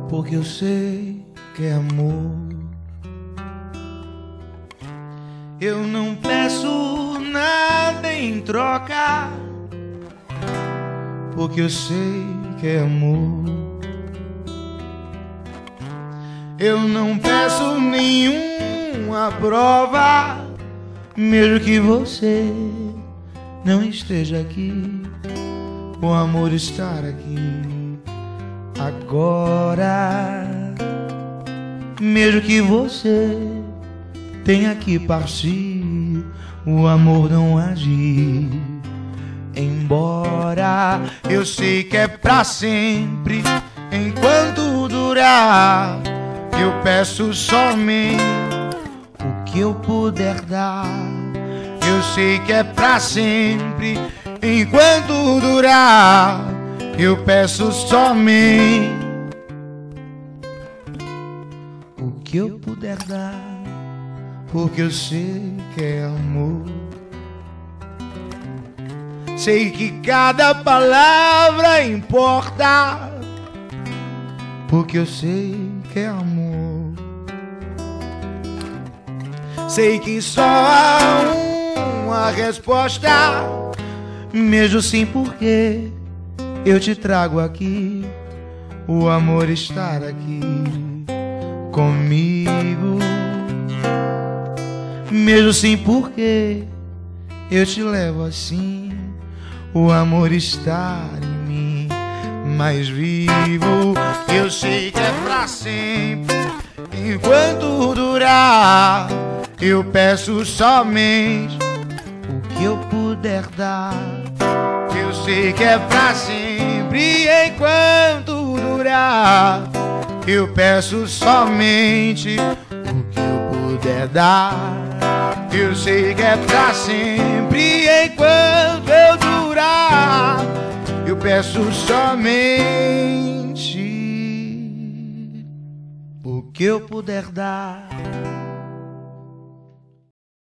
porque eu sei que é amor. Eu não peço nada em troca, porque eu sei que é amor. Eu não peço nenhuma prova, mesmo que você não esteja aqui, o amor estar aqui agora. Mesmo que você tenha que partir, o amor não agir. Embora eu sei que é pra sempre, enquanto durar, eu peço somente o que eu puder dar. Eu sei que é pra sempre, enquanto durar, eu peço somente o que eu puder dar, porque eu sei que é amor. Sei que cada palavra importa, porque eu sei que é amor. Sei que só há uma resposta, mesmo sim, porque eu te trago aqui, o amor estar aqui comigo. Mesmo sim, porque eu te levo assim, o amor estar em mim mais vivo. Eu sei que é pra sempre, enquanto durar, eu peço somente o que eu puder dar. Eu sei que é pra sempre, enquanto durar, eu peço somente o que eu puder dar. Eu sei que é pra sempre, enquanto eu durar, eu peço somente o que eu puder dar.